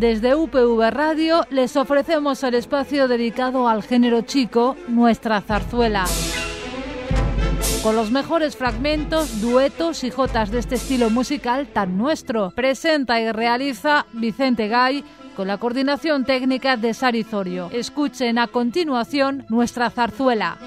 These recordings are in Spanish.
Desde UPV Radio les ofrecemos el espacio dedicado al género chico, Nuestra Zarzuela. Con los mejores fragmentos, duetos y jotas de este estilo musical tan nuestro. Presenta y realiza Vicente Gay con la coordinación técnica de Sari Zorio. Escuchen a continuación Nuestra Zarzuela.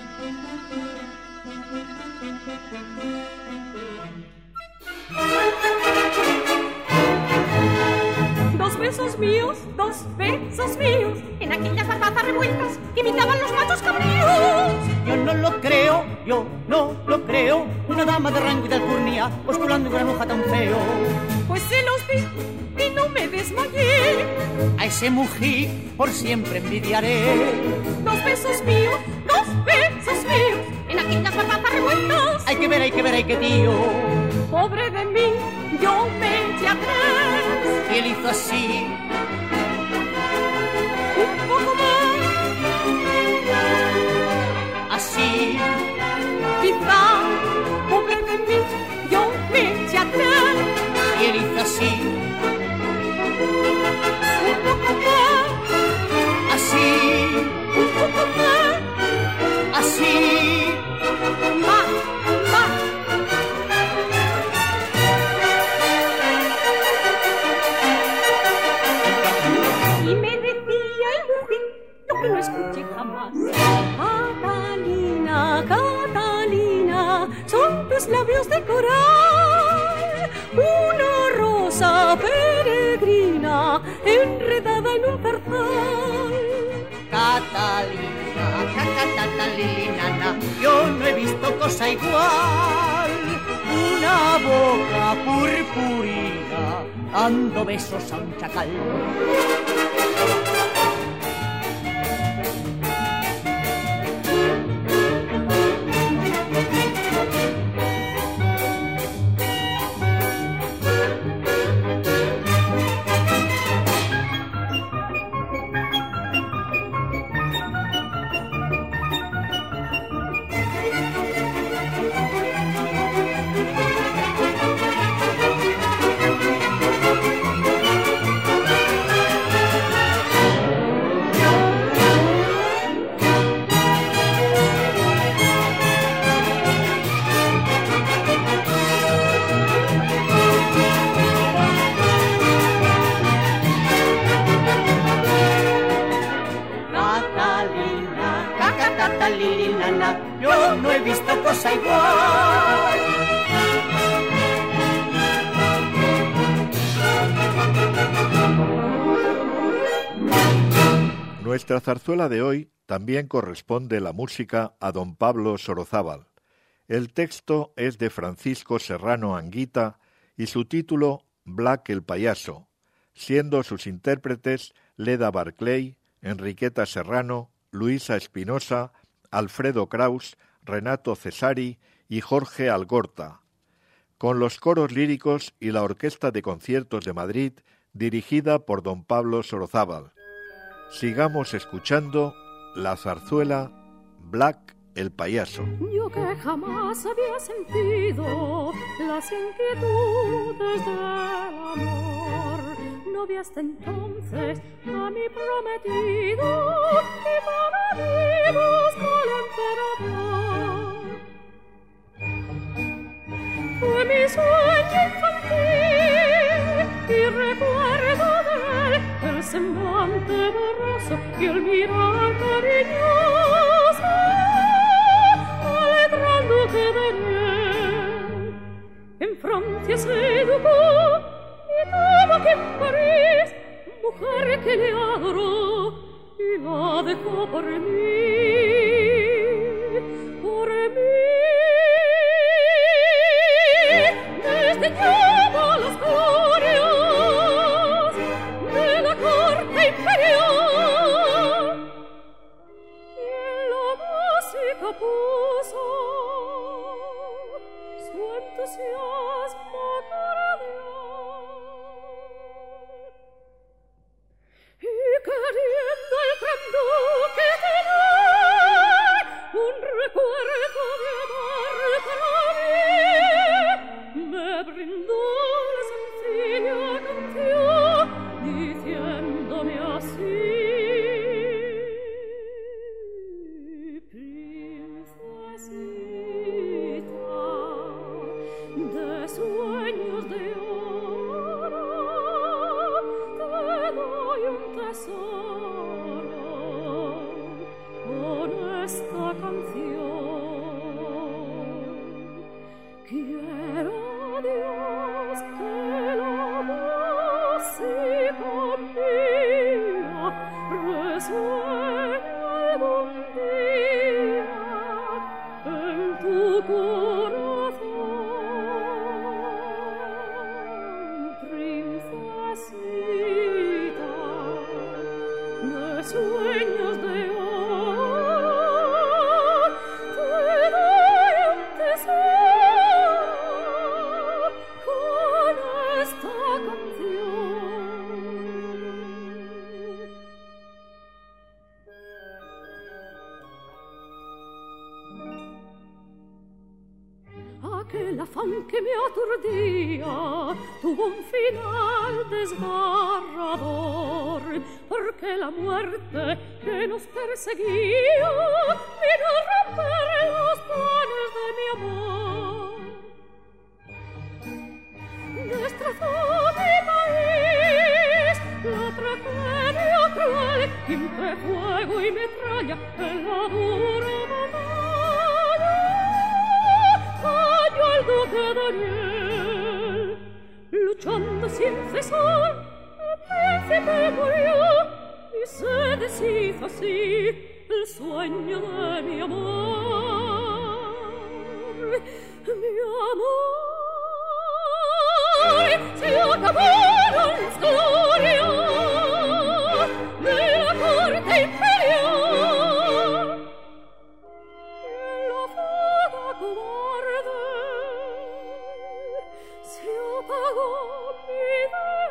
Dos besos míos, en aquellas barbazas revueltas que imitaban los machos cabríos. Yo no lo creo, una dama de rango y de alcurnia, postulando en granuja tan feo. Pues se los vi y no me desmayé. A ese mují por siempre envidiaré. Dos besos míos, en aquellas barbazas revueltas. Hay que ver, que tío. Pobre de mí, yo me eché atrás. Y él hizo así. Un poco más. Así. Quizá, pobre de mí, yo me eché atrás. Y él hizo así. Un poco más. Así. Un poco más. Así. Más. Y me decía el mujín lo que no escuché jamás. Catalina, son tus labios de coral, una rosa peregrina enredada en un zarzal. Catalina, yo no he visto cosa igual. Una boca purpurina dando besos a un chacal. Catalina, yo no he visto cosa igual. Nuestra zarzuela de hoy también corresponde la música a don Pablo Sorozábal. El texto es de Francisco Serrano Anguita y su título Black el payaso, siendo sus intérpretes Leda Barclay, Enriqueta Serrano, Luisa Espinosa, Alfredo Kraus, Renato Cesari y Jorge Algorta, con los coros líricos y la Orquesta de Conciertos de Madrid, dirigida por don Pablo Sorozábal. Sigamos escuchando la zarzuela Black el payaso. Yo que jamás había sentido las inquietudes del amor, no vi hasta entonces a mi prometido y para mí busco al emperador. Fue mi sueño infantil y recuerdo de él el semblante borroso y el mirar cariñoso, alegrando que de él en Francia se educó y tuvo que en París mujer que le adoró y la dejó por mí, por mí. Desdeñaba las glorias de la corte imperial y en la música puso su entusiasmo cardial. Y queriendo el gran duque tener esta canción. Quiero a Dios que la música mía resuene algún día en tu corazón, princesita de sueños de oro. Te doy un tesoro con esta canción. Aquel afán que me aturdía tuvo un final desgarrador, porque la muerte que nos perseguía vino a romper los planes de mi amor. Destrozó mi país la tragedia cruel, entre fuego y metralla en la dura batalla. Cayó el duque Daniel, luchando sin cesar, el príncipe murió y se deshizo así el sueño de mi amor. Mi amor, se acabaron las glorias de la corte imperial. En la fuga cobarde se apagó mi ideal.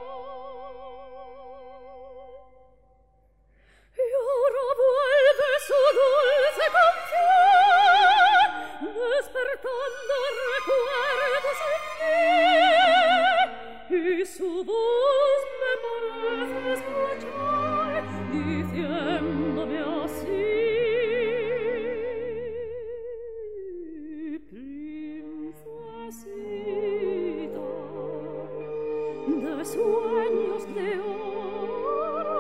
Y ahora vuelve su dulce canción, despertando recuerdos en mí, y su voz me parece escuchar, diciéndome así: princesita de sueños de oro,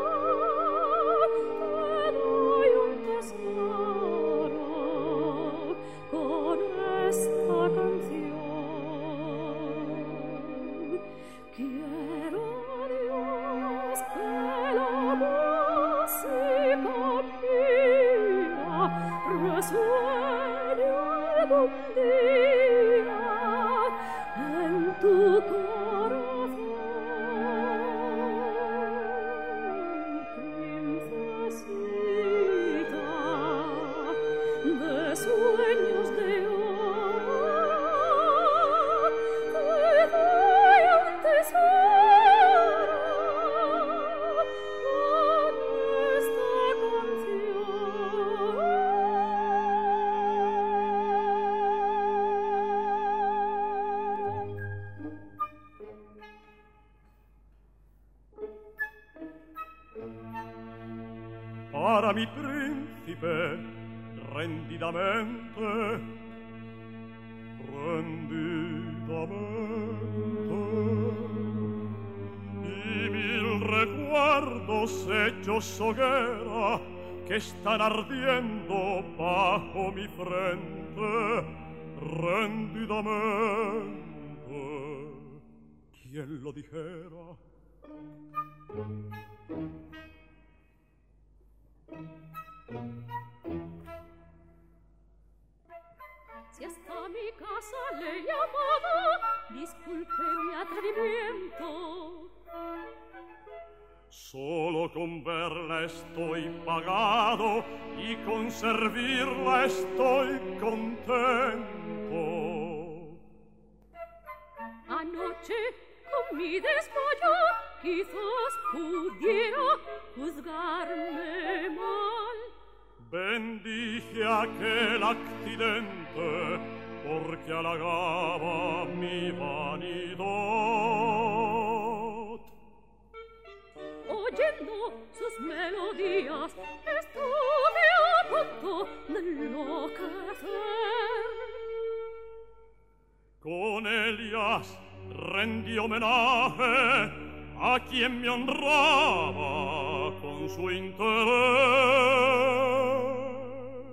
te doy un tesoro con esta canción. Quiero a Dios que la música mía resuene algún día en tu corazón, princesita de sueños de oro. Te doy un tesoro con esta canción. Para mi príncipe, rendidamente, y mil recuerdos hechos hoguera que están ardiendo bajo mi frente, rendidamente. ¿Quién lo dijera? Si hasta mi casa le he llamado, disculpe mi atrevimiento. Solo con verla estoy pagado y con servirla estoy contento. Anoche con mi desmayo quizás pudiera juzgarme mal. Bendije aquel accidente porque halagaba mi vanidad. Oyendo sus melodías estuve a punto de enloquecer. Con ellas rendí homenaje a quien me honraba con su interés.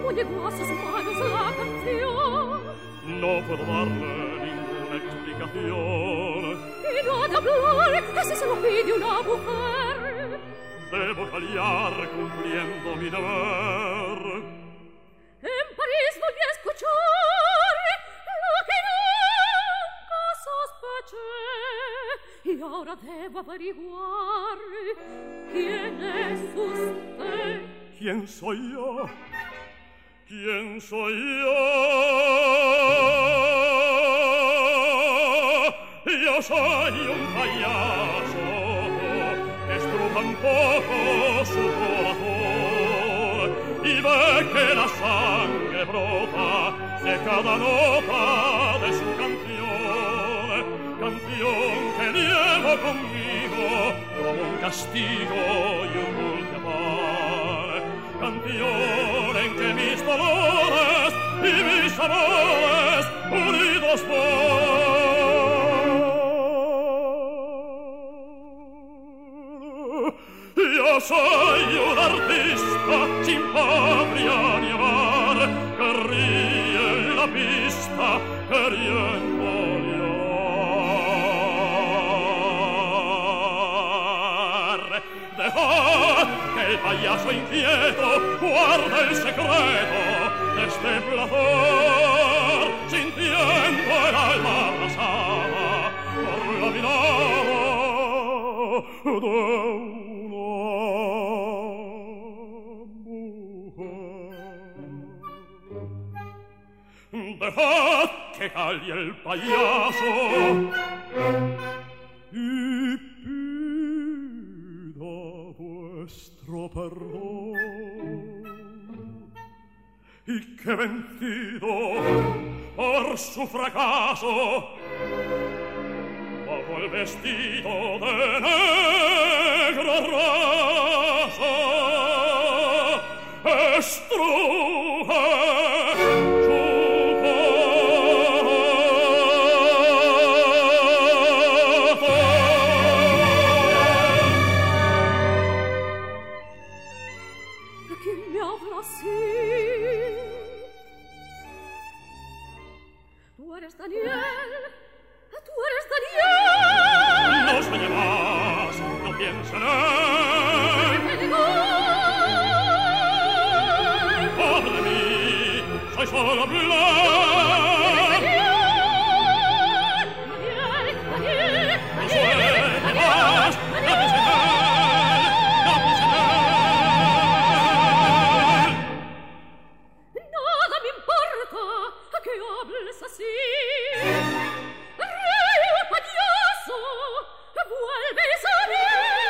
no llegó a sus manos la canción. No puedo darle ninguna explicación. Y no ha de hablar, así se lo pide una mujer. Debo callar cumpliendo mi deber. En París volví a escuchar lo que nunca sospeché. Y ahora debo averiguar quién es usted. ¿Quién soy yo? ¿Quién soy yo? Yo soy un payaso que estruja un poco su corazón y ve que la sangre brota de cada nota de su canción, canción que llevo conmigo como un castigo y un dulce pan, canción en que mis dolores y mis amores unidos van. Yo soy un artista sin patria ni hogar, que ríe en la pista queriendo llorar. Dejad que el payaso inquieto guarde el secreto de este placer, sintiendo el alma abrasada por la mirada de una mujer. Dejad que calle el payaso y pida vuestro perdón, y que vencido por su fracaso bajo el vestido de negra raza estruje su ¿Quién me habla así? Tú eres Daniel. ¡Tú eres Daniel! No se llevas, no piensa en él. Pobre de mí, soy solo Blanc. Daniel, Daniel, No se llevas, no piensa en él, no piensa en él. nada me importa que hables así. ¡Vuelves a mí!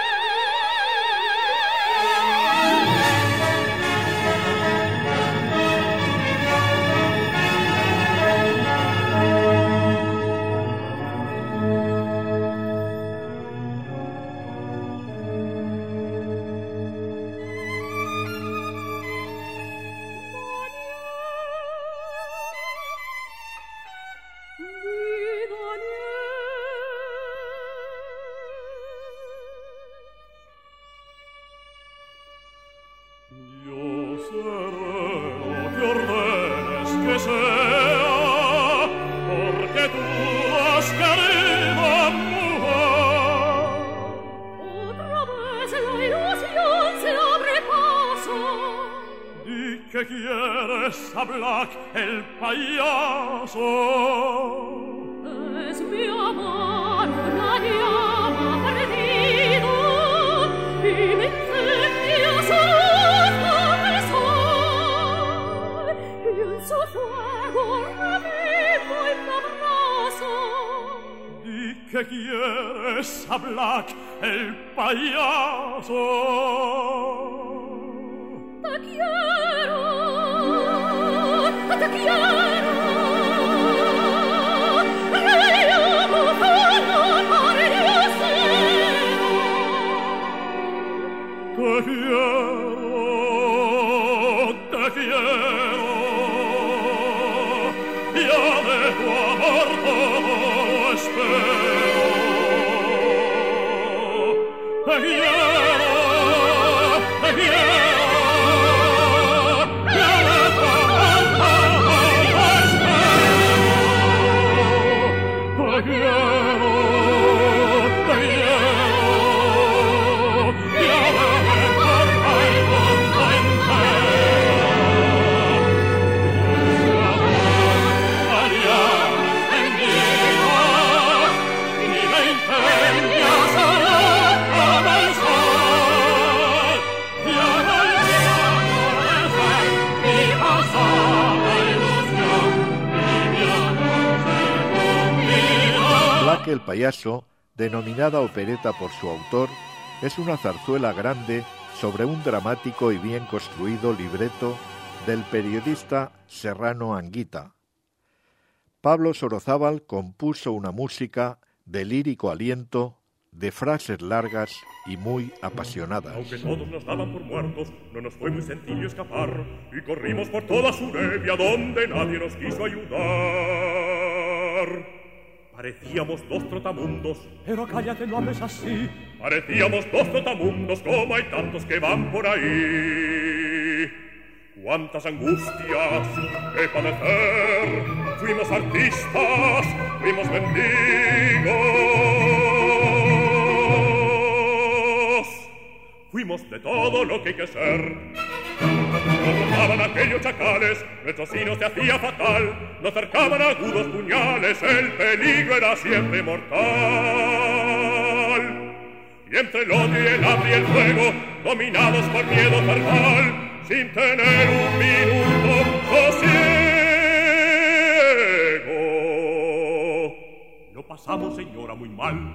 ¿Qué quieres a Blanc el payaso? Es mi amor una llama perdido y me incendia su luz como el sol y en su fuego revivo y me abrazo. ¿Y qué quieres a Blanc el payaso? Te quiero, te quiero. Io voglio fare io seno. Te quiero. Io de tu amor todo espero. Te quiero, te quiero. Enrique el Payaso, denominada opereta por su autor, es una zarzuela grande sobre un dramático y bien construido libreto del periodista Serrano Anguita. Pablo Sorozábal compuso una música de lírico aliento, de frases largas y muy apasionadas. Aunque todos nos daban por muertos, no nos fue muy sencillo escapar, y corrimos por toda Surebia donde nadie nos quiso ayudar. Parecíamos dos trotamundos, Pero cállate, no hables así. parecíamos dos trotamundos como hay tantos que van por ahí. Cuántas angustias que padecer, fuimos artistas, fuimos mendigos, fuimos de todo lo que hay que ser. Nos rondaban aquellos chacales, nuestro sino se hacía fatal, nos cercaban agudos puñales, el peligro era siempre mortal. Y entre el odio y el hambre y el fuego, dominados por miedo verbal, sin tener un minuto sosiego. Lo pasamos, señora, muy mal.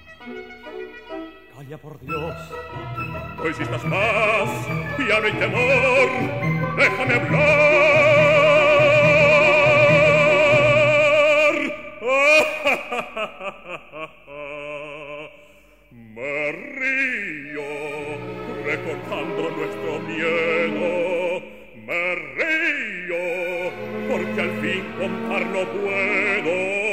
Calla, por Dios. No insistas más, ya no hay temor, déjame hablar. Me río recordando nuestro miedo, me río porque al fin contarlo puedo.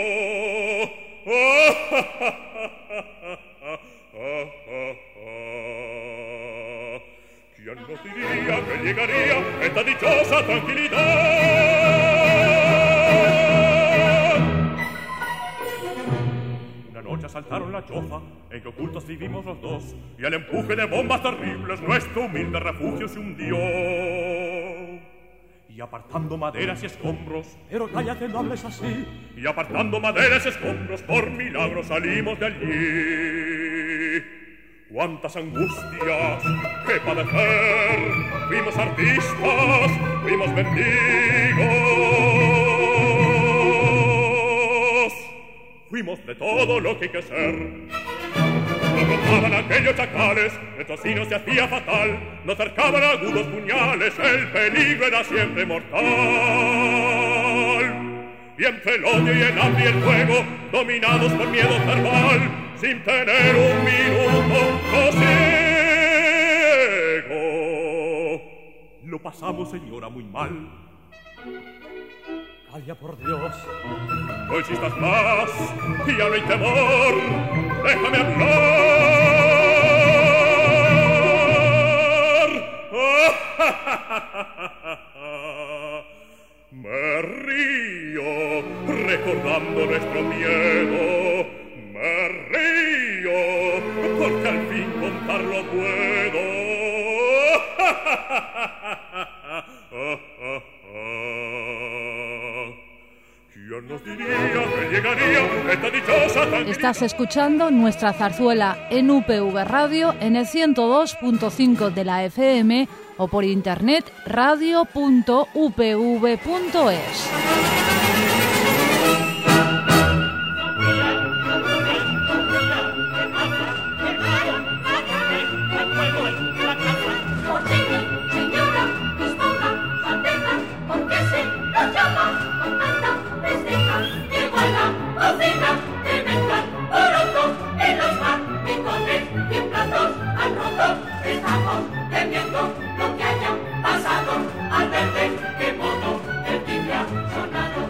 ¿Quién nos diría que llegaría esta dichosa tranquilidad? Una noche asaltaron la choza en que ocultos vivimos los dos, y al empuje de bombas terribles nuestro humilde refugio se hundió. Y apartando maderas y escombros, Pero cállate, no hables así. y apartando maderas y escombros, por milagro salimos de allí. Cuántas angustias que padecer, fuimos artistas, fuimos mendigos, fuimos de todo lo que hay que ser. Nos rondaban aquellos chacales, nuestro sino se hacía fatal, nos cercaban agudos puñales, el peligro era siempre mortal. Y entre el odio y el hambre y el fuego, dominados por miedo verbal, sin tener un minuto sosiego. Lo pasamos, señora, muy mal. Calla, por Dios. No insistas más, ya no hay temor, déjame hablar. Me río recordando nuestro miedo, me río porque al fin contarlo puedo. ¿Quién nos diría que llegaría esta dichosa tranquilidad? Estás escuchando nuestra zarzuela en UPV Radio en el 102.5 de la FM o por internet radio.upv.es. Estamos temiendo lo que haya pasado al ver de qué modo el timbre ha sonado.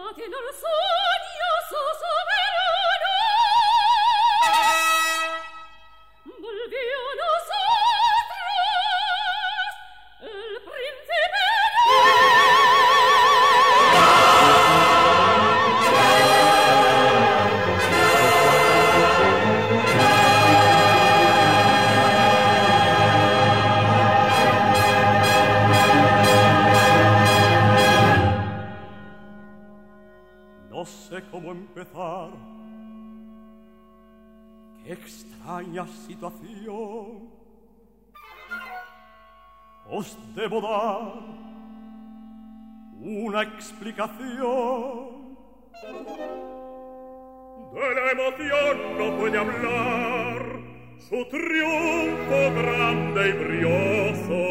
No sé cómo empezar. Qué extraña situación. Os debo dar una explicación. De la emoción no puede hablar. Su triunfo grande y brioso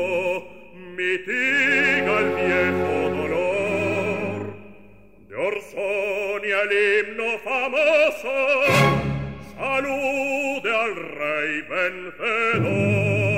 mitiga el viejo dolor. De Orsonia el himno famoso salude al rey vencedor.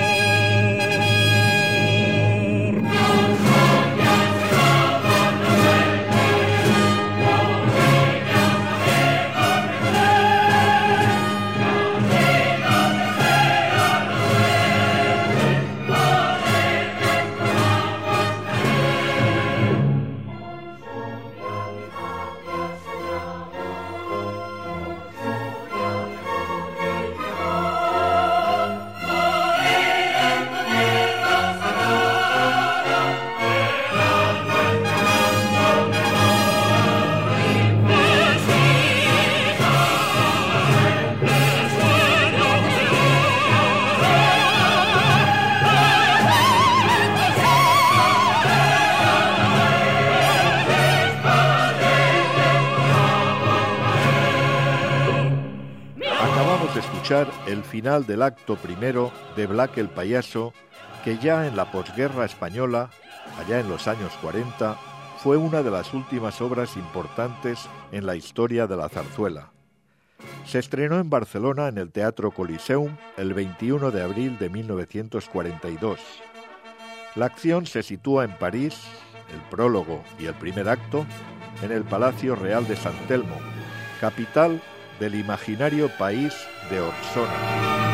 El final del acto primero de Black el Payaso, que ya en la posguerra española, allá en los años 40, fue una de las últimas obras importantes en la historia de la zarzuela. Se estrenó en Barcelona en el Teatro Coliseum el 21 de abril de 1942. La acción se sitúa en París, el prólogo y el primer acto, en el Palacio Real de San Telmo, capital del imaginario país de Orsona.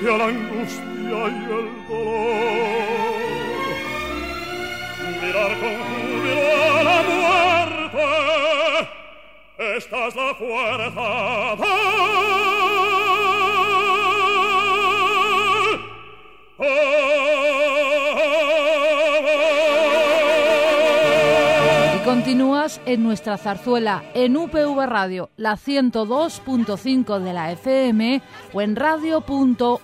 que a la angustia y el dolor. Mirar con júbilo a la muerte, esta es la fuerza Continúas en nuestra zarzuela en UPV Radio, la 102.5 de la FM o en radio.upv.es.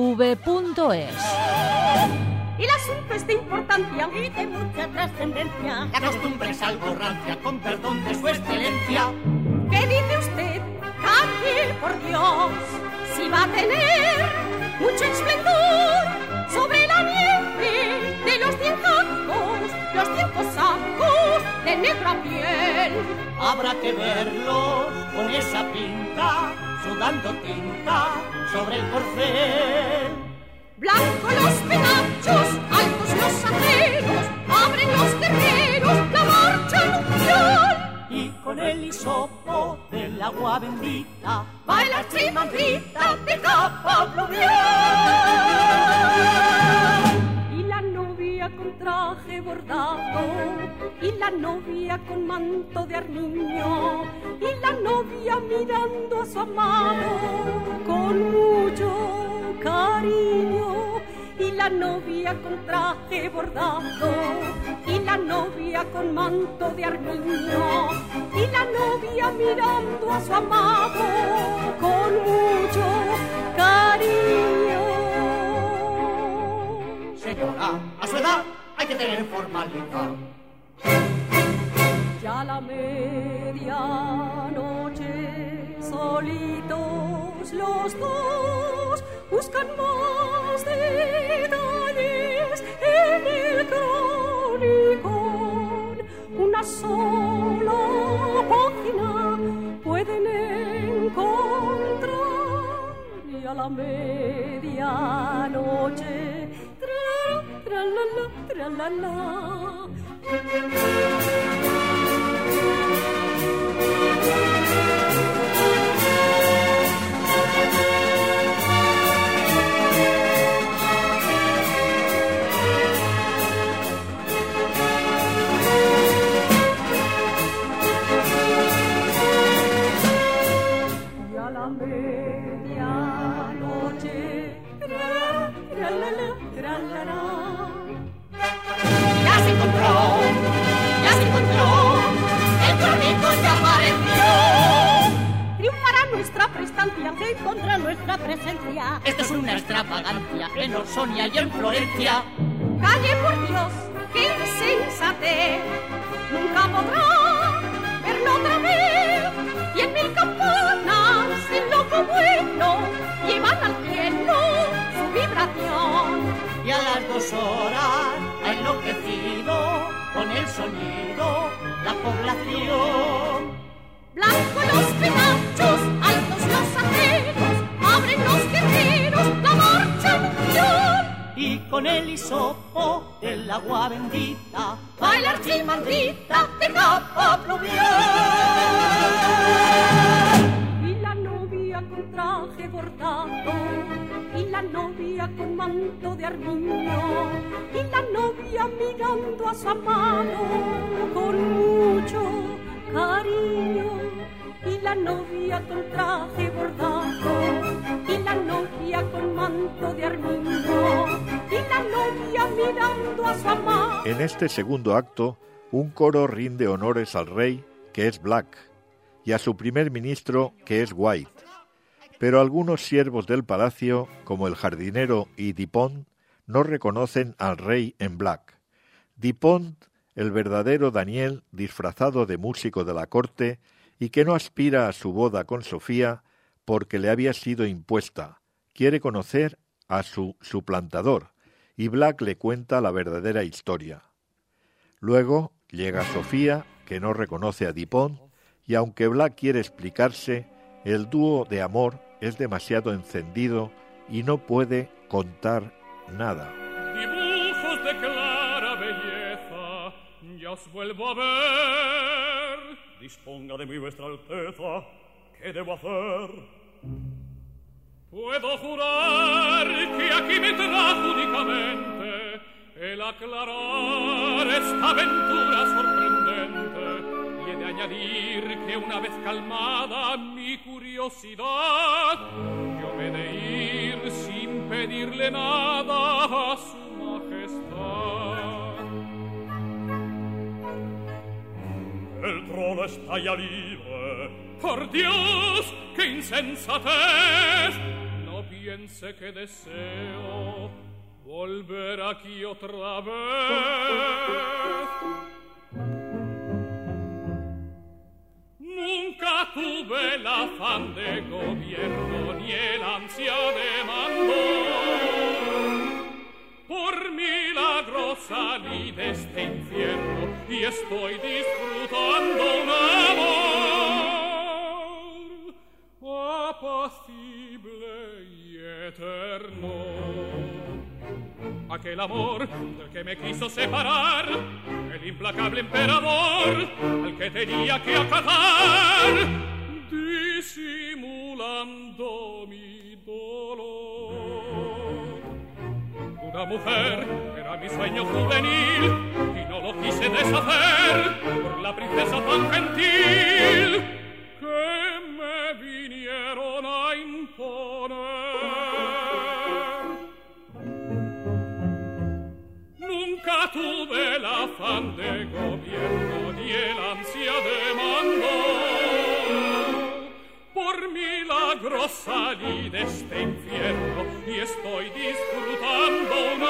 Y el asunto es de importancia y de mucha trascendencia. La costumbre es algo rancia, con perdón de su excelencia. ¿Qué dice usted? Calle, por Dios, si va a tener mucho esplendor sobre la nieve de los 100 sacos, los 100 sacos de negra piel. Habrá que verlos con esa pinta, sudando tinta sobre el corcel. Blanco los penachos, altos los aceros, abren los guerreros la marcha nupcial. Y con el hisopo del agua bendita baila chimadrita de capa pluvial. Y la novia con traje bordado, y la novia con manto de armiño, y la novia mirando a su amado con mucho cariño. Y la novia con traje bordado, y la novia con manto de armiño, y la novia mirando a su amado con mucho cariño. Señora, a su edad hay que tener formalidad. Ya a la medianoche, solitos los dos, buscan más detalles en el cronicón. Una sola página pueden encontrar y a la medianoche, tra-la-la, tra-la-la. Y a la medianoche, tra-la-la, tra-la-la. ¡Ya se encontró! ¡Ya se encontró! ¡El crónico ya apareció! Triunfará nuestra prestancia, se encontrará nuestra presencia. Esto es una extravagancia en Orsonia y en Florencia. Calle, por Dios, qué insensatez. Nunca podrá verlo otra vez. 100.000 campanas en loco bueno llevan al cielo su vibración. Y a las 2 horas ha enloquecido con el sonido la población. Blanco los penachos, altos los aceros, abren los guerreros la marcha nupcial. Y con el hisopo del agua bendita baila archimandrita de capa pluvial. Y la novia con traje bordado, y la novia con manto de armiño, y la novia mirando a su amado con mucho cariño. Y la novia con traje bordado, y la novia con manto de armiño, y la novia mirando a su amado. En este segundo acto, un coro rinde honores al rey, que es Black, y a su primer ministro, que es White. Pero algunos siervos del palacio, como el jardinero y Dupont, no reconocen al rey en Black. Dupont, el verdadero Daniel, disfrazado de músico de la corte, y que no aspira a su boda con Sofía porque le había sido impuesta. Quiere conocer a su suplantador, y Black le cuenta la verdadera historia. Luego llega Sofía, que no reconoce a Dupont, y aunque Black quiere explicarse, el dúo de amor es demasiado encendido y no puede contar nada. Dibujos de clara belleza, ya os vuelvo a ver. Disponga de mí vuestra alteza, ¿qué debo hacer? Puedo jurar que aquí me trajo únicamente el aclarar esta aventura sorprendente, y he de añadir que una vez calmada mi curiosidad, yo me he de ir sin pedirle nada a su majestad. El trono está ya libre. Por Dios, qué insensatez. No piense que deseo volver aquí otra vez. Nunca tuve el afán de gobierno ni el ansia de mando. Por milagro salí de este infierno y estoy disfrutando un amor apacible y eterno. Aquel amor del que me quiso separar el implacable emperador, al que tenía que acatar disimulando mi dolor. Una mujer era mi sueño juvenil y no lo quise deshacer por la princesa tan gentil que me vinieron a imponer. Nunca tuve el afán de gobierno ni el ansia de mando. Por milagro salí de este infierno y estoy disfrutando un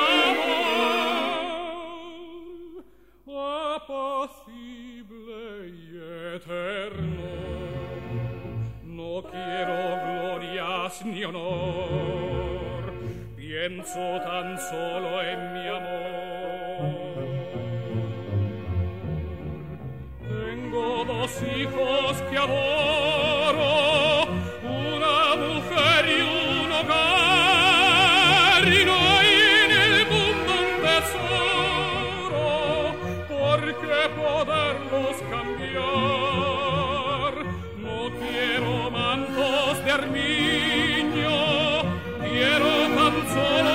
amor apacible y eterno. No quiero glorias ni honor, pienso tan solo en mi amor. Tengo dos hijos que adoro, una mujer y un hogar, y no hay en el mundo un tesoro por qué poderlos cambiar. No quiero mantos de armiño, quiero tan solo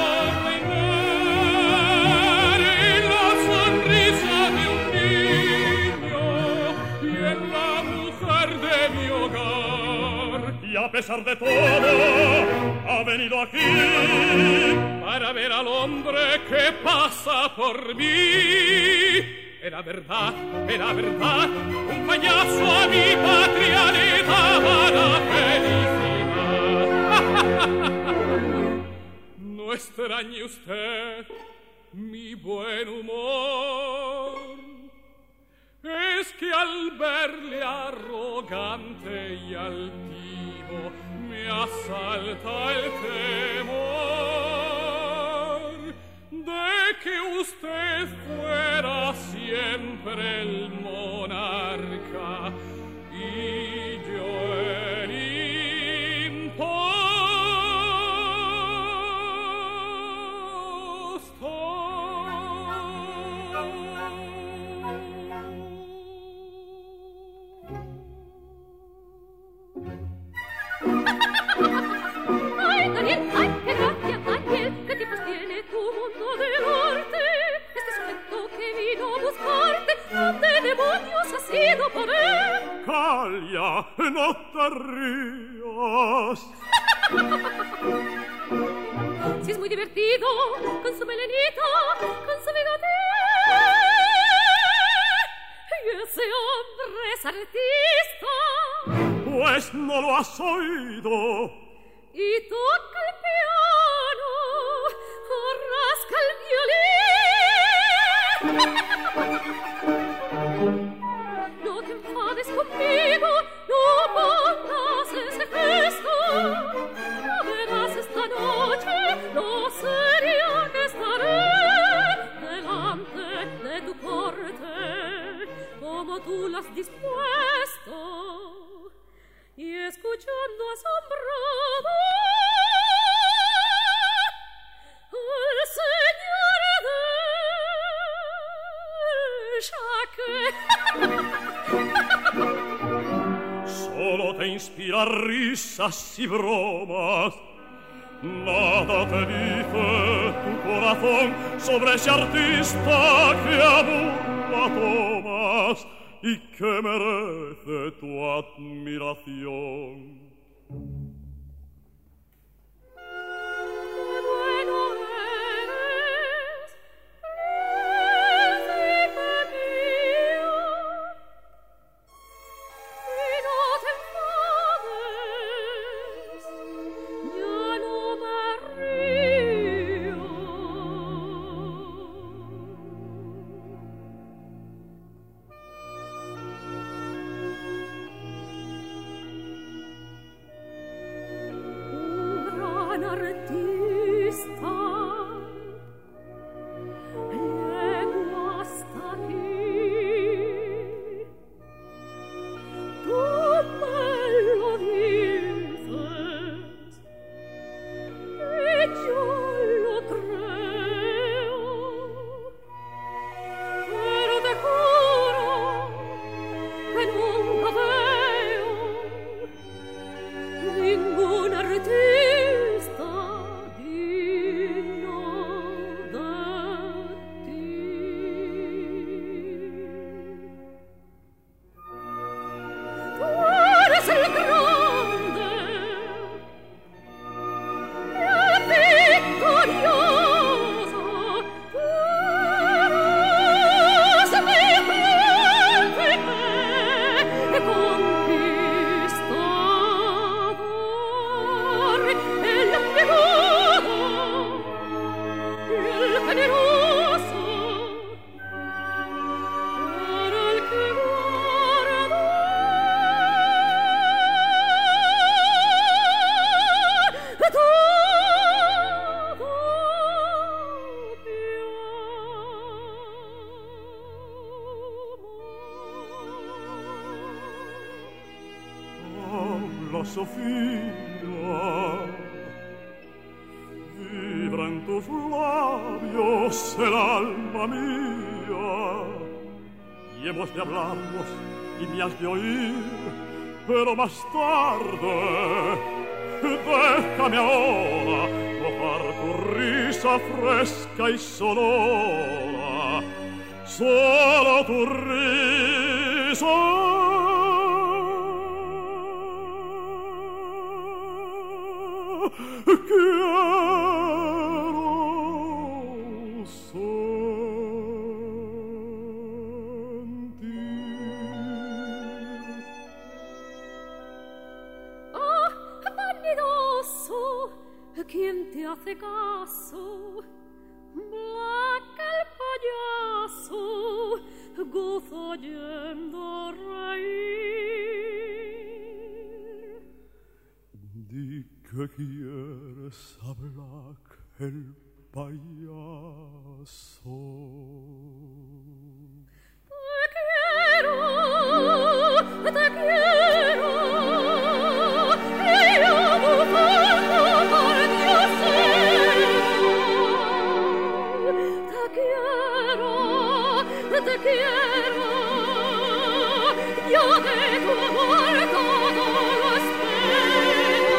reinar en la sonrisa de un niño y en la mujer de mi hogar. Y a pesar de todo, ha venido aquí para ver al hombre que pasa por mí. Era verdad, un payaso a mi patria le daba la felicidad. No extrañe usted mi buen humor, es que al verle arrogante y altivo me asalta el temor de que usted fuera siempre el monarca y yo el ¡Ay, Daniel! ¡Ay, qué gracia, Daniel! ¿Qué tipos tiene tu mundo del arte? Este sujeto que vino a buscarte, ¿dónde demonios has ido por él? ¡Calla! ¡No te rías! Si es muy divertido, con su melenita, con su bigote. Y ese hombre es artista. Pues no lo has oído. Y toca el piano, o rasca el violín. No te enfades conmigo, no pongas ese gesto. No verás esta noche lo seria que estaré delante de tu corte, como tú lo has dispuesto. Y escuchando asombrado al señor de Jacques. Solo te inspira risas y bromas. Nada te dice tu corazón sobre ese artista que aburra tomas y que merece tu admiración. Sofía, vibra en tus labios el alma mía, y hemos de hablarnos y me has de oír, pero más tarde, déjame ahora gozar tu risa fresca y sonora, solo tu risa. ¿Quién te hace caso? Black el payaso goza oyendo reír. Di que quieres a Black el payaso. Te quiero, y yo te quiero, yo de tu amor todo lo espero.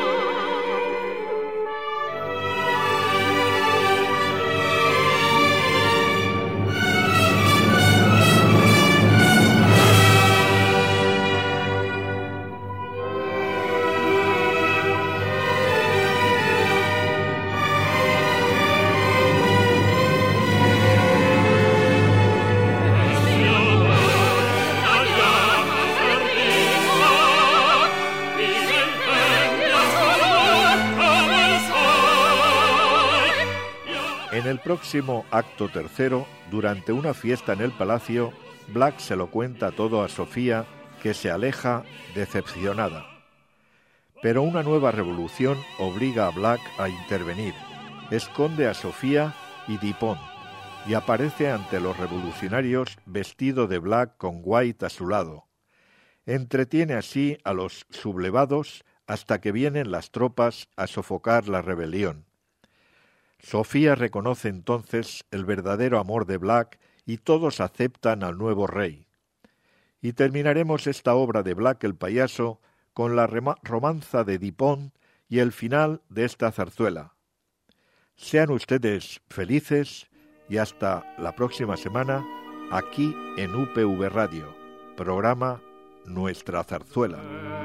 En el próximo acto tercero, durante una fiesta en el palacio, Black se lo cuenta todo a Sofía, que se aleja decepcionada. Pero una nueva revolución obliga a Black a intervenir. Esconde a Sofía y Dupont y aparece ante los revolucionarios vestido de Black con White a su lado. Entretiene así a los sublevados hasta que vienen las tropas a sofocar la rebelión. Sofía reconoce entonces el verdadero amor de Black y todos aceptan al nuevo rey. Y terminaremos esta obra de Black el payaso con la romanza de Dupont y el final de esta zarzuela. Sean ustedes felices y hasta la próxima semana aquí en UPV Radio, programa Nuestra Zarzuela.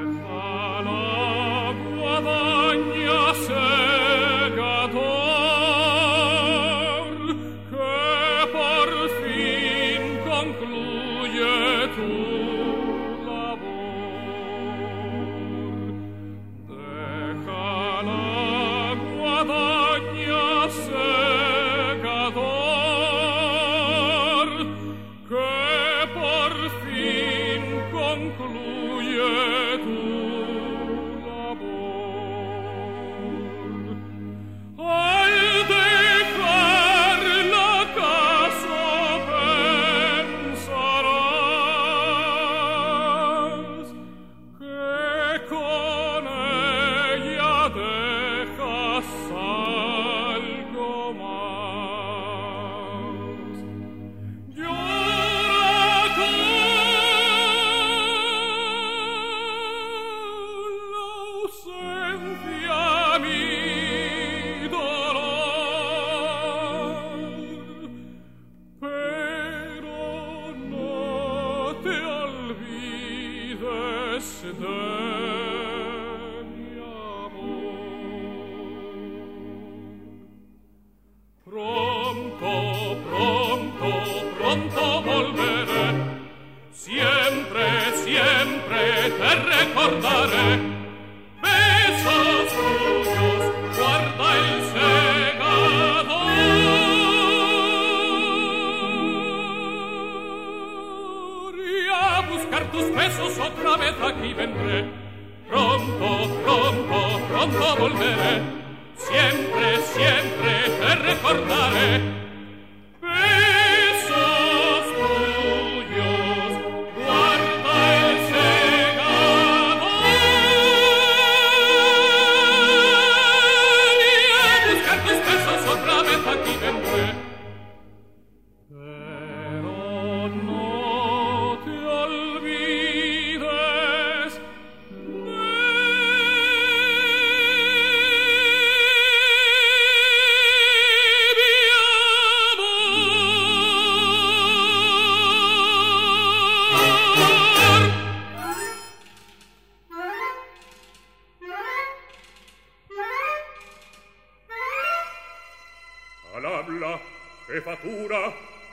Al habla, jefatura,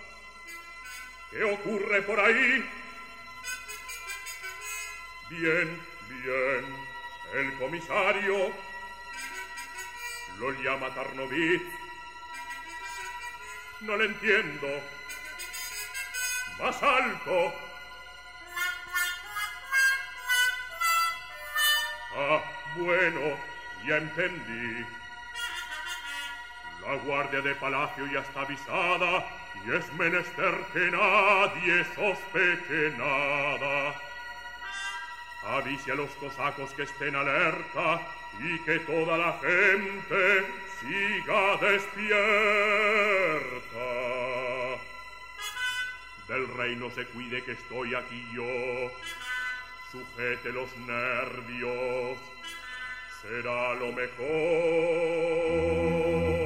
¿qué ocurre por ahí? Bien, bien, el comisario lo llama Tarnovitz. No le entiendo. Más alto. Ah, bueno, ya entendí. La guardia de palacio ya está avisada y es menester que nadie sospeche nada. Avise a los cosacos que estén alerta y que toda la gente siga despierta. Del rey no se cuide que estoy aquí yo. Sujete los nervios, será lo mejor.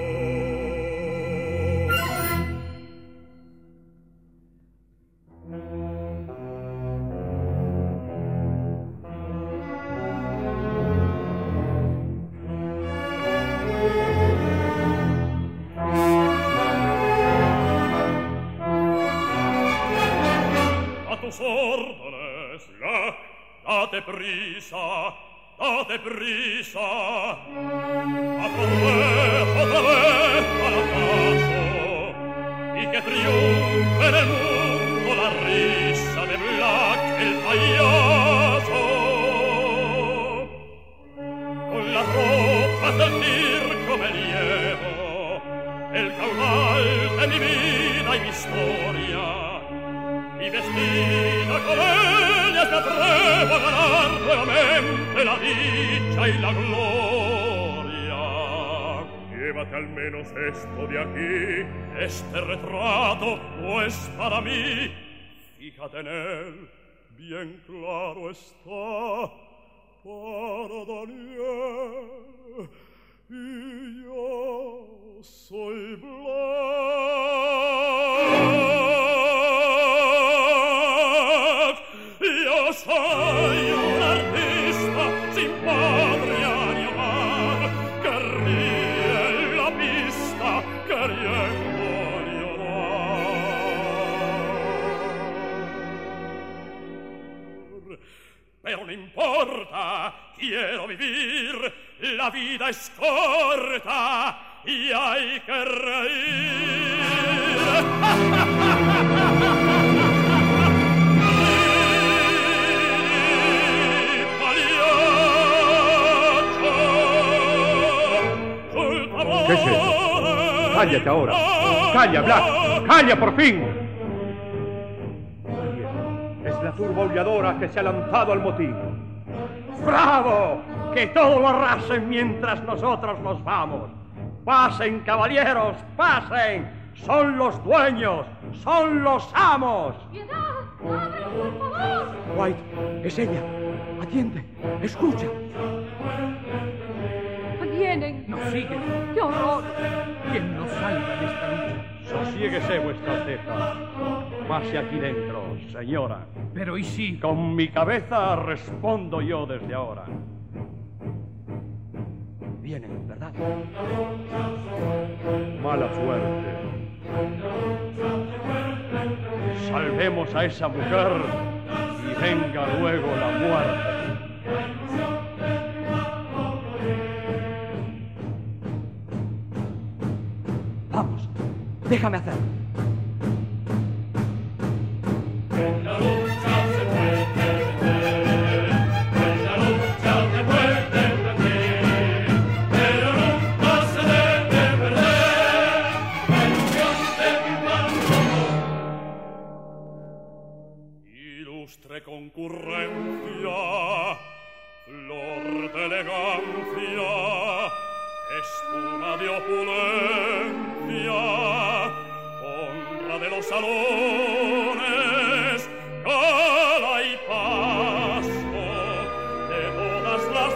Órdenes, date prisa, date prisa. Otra vez al caso, y que triunfe en el mundo la risa de Black el payaso. Con las ropas del circo me llevo el caudal de mi vida y mi historia. Y vestida con ellas me atrevo a ganar nuevamente la dicha y la gloria. Llévate al menos esto de aquí. Este retrato no es para mí. Fíjate en él, bien claro está, para Daniel, y yo soy Blanc. Yo soy un artista sin patria ni hogar, que ríe en la pista queriendo llorar. Pero no importa, quiero vivir, la vida es corta y hay que reír. ¿Qué es eso? ¡Cállate ahora! ¡Calla, Black! ¡Calla por fin! Es la turba aulladora que se ha lanzado al motín. ¡Bravo! ¡Que todo lo arrasen mientras nosotros nos vamos! ¡Pasen, caballeros, pasen! ¡Son los dueños! ¡Son los amos! ¡Piedad! ¡Ábrelo, por favor! White, es ella. Atiende, escucha. ¡Vienen! Nos siguen. ¡Qué horror! ¿Quién nos salva en esta lucha? Sosiéguese, vuestra alteza. Pase aquí dentro, señora. Pero ¿y si? Con mi cabeza respondo yo desde ahora. Vienen, ¿verdad? Mala suerte. Salvemos a esa mujer y venga luego la muerte. Vamos, déjame hacer. Ilustre concurrencia, flor de elegancia, espuma de opulencia, honra de los salones, gala y paso de todas las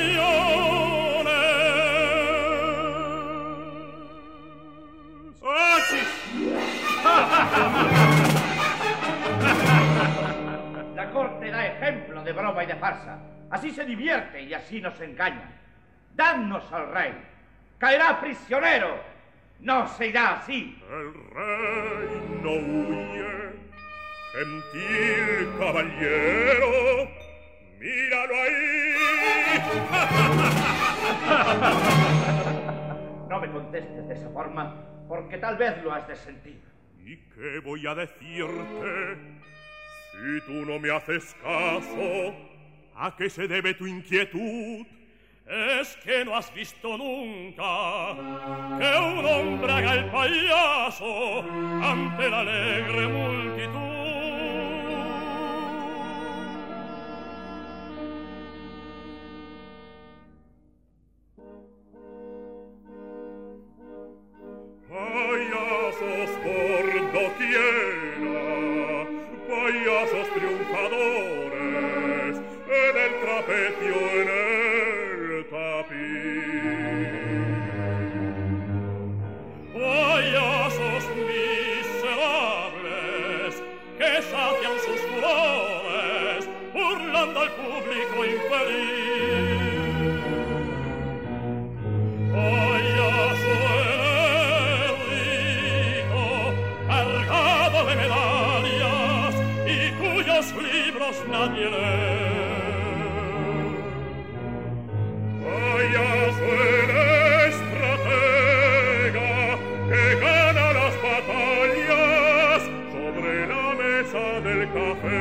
naciones. ¡Achis! La corte da ejemplo de broma y de farsa. Así se divierte y así nos engaña. Dadnos al rey. Caerá prisionero. No se irá así. El rey no huye. Gentil caballero, míralo ahí. No me contestes de esa forma, porque tal vez lo has de sentir. ¿Y qué voy a decirte? Si tú no me haces caso, ¿a qué se debe tu inquietud? Es que no has visto nunca que un hombre haga el payaso ante la alegre multitud. Payasos por doquiera, payasos triunfadores, en el trapecio, en el tapiz. Payasos miserables que sacian sus furores, burlando al público infeliz. Payaso enérgico, cargado de medallas, y cuyos libros nadie lee. Payaso el estratega que gana las batallas sobre la mesa del café.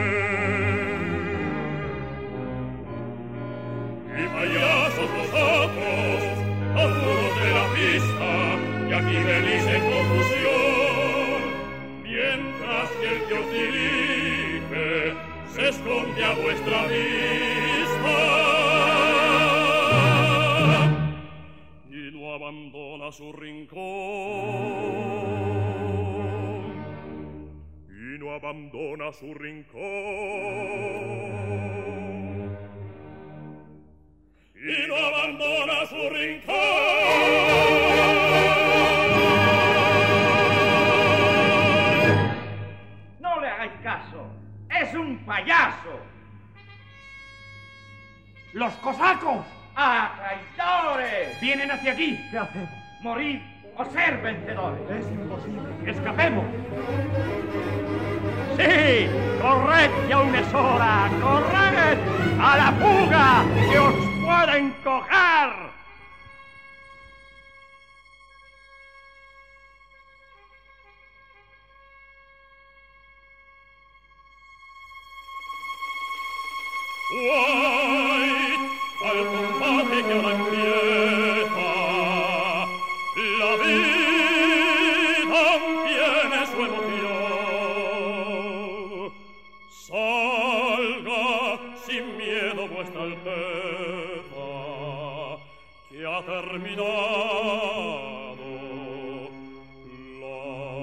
Y payasos nosotros, todos de la pista, y aquí venís en confusión, mientras que el que os dirige se esconde a vuestra vista y no abandona su rincón. Y no abandona su rincón. no abandona su rincón. No le hagáis caso. Es un payaso. ¡Los cosacos! ¡Ah, traidores! ¡Vienen hacia aquí! ¿Qué hacemos? Morid o ser vencedores. Es imposible. ¡Escapemos! ¡Sí! ¡Corred, que aún es hora! ¡Corred! ¡A la fuga! ¡Que os pueden coger! Guay, al combate que ahora empieza, la vida tiene su emoción. Salga sin miedo vuestra alteza, que ha terminado la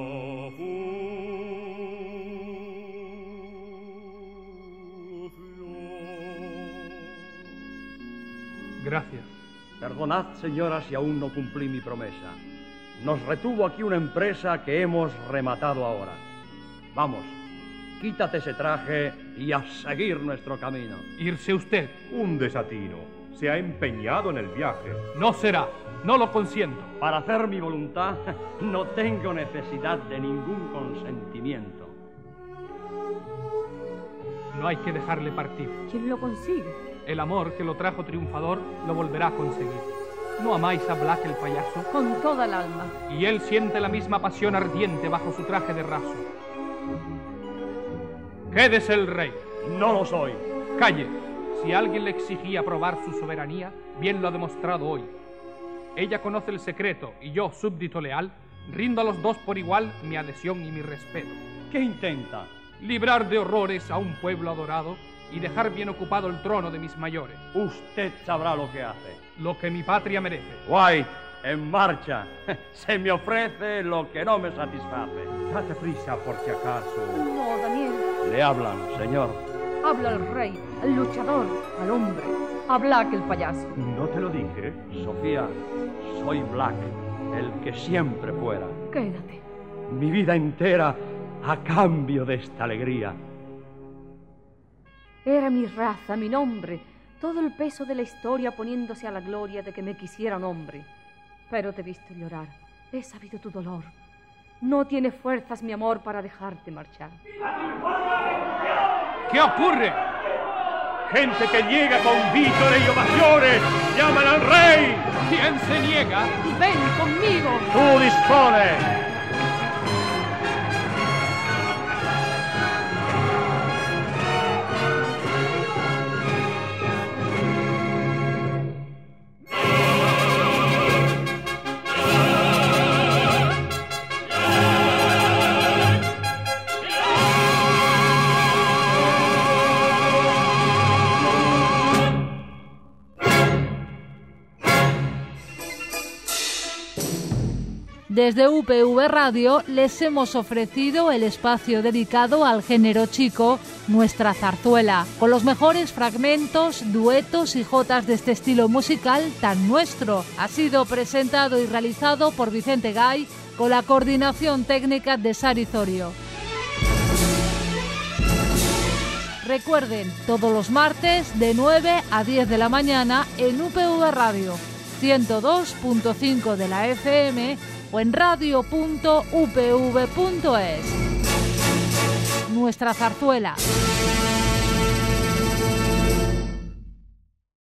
Gracias. Perdonad, señora, si aún no cumplí mi promesa. Nos retuvo aquí una empresa que hemos rematado ahora. Vamos, quítate ese traje y a seguir nuestro camino. Irse usted. Un desatino. Se ha empeñado en el viaje. No será. No lo consiento. Para hacer mi voluntad, no tengo necesidad de ningún consentimiento. No hay que dejarle partir. ¿Quién lo consigue? El amor que lo trajo triunfador lo volverá a conseguir. ¿No amáis a Black el payaso? Con toda el alma. Y él siente la misma pasión ardiente bajo su traje de raso. Quédese el rey. No lo soy. Calle. Si alguien le exigía probar su soberanía, bien lo ha demostrado hoy. Ella conoce el secreto y yo, súbdito leal, rindo a los dos por igual mi adhesión y mi respeto. ¿Qué intenta? Librar de horrores a un pueblo adorado y dejar bien ocupado el trono de mis mayores. Usted sabrá lo que hace. Lo que mi patria merece. White, en marcha. Se me ofrece lo que no me satisface. Date prisa por si acaso. No, Daniel. Le hablan, señor. Habla al rey, al luchador, al hombre. A Black el payaso. ¿No te lo dije? Sofía, soy Black, el que siempre fuera. Quédate. Mi vida entera a cambio de esta alegría. Era mi raza, mi nombre, todo el peso de la historia poniéndose a la gloria de que me quisieran hombre. Pero te he visto llorar, he sabido tu dolor. No tiene fuerzas mi amor para dejarte marchar. ¿Qué ocurre? Gente que llega con vítores y ovaciones. ¡Llaman al rey! ¿Quién se niega? ¡Ven conmigo! ¡Tú dispones! Desde UPV Radio les hemos ofrecido el espacio dedicado al género chico, Nuestra Zarzuela, con los mejores fragmentos, duetos y jotas de este estilo musical tan nuestro. Ha sido presentado y realizado por Vicente Gay, con la coordinación técnica de Sari Zorio. Recuerden, todos los martes de 9 a 10 de la mañana en UPV Radio, 102.5 de la FM o en radio.upv.es. Nuestra Zarzuela.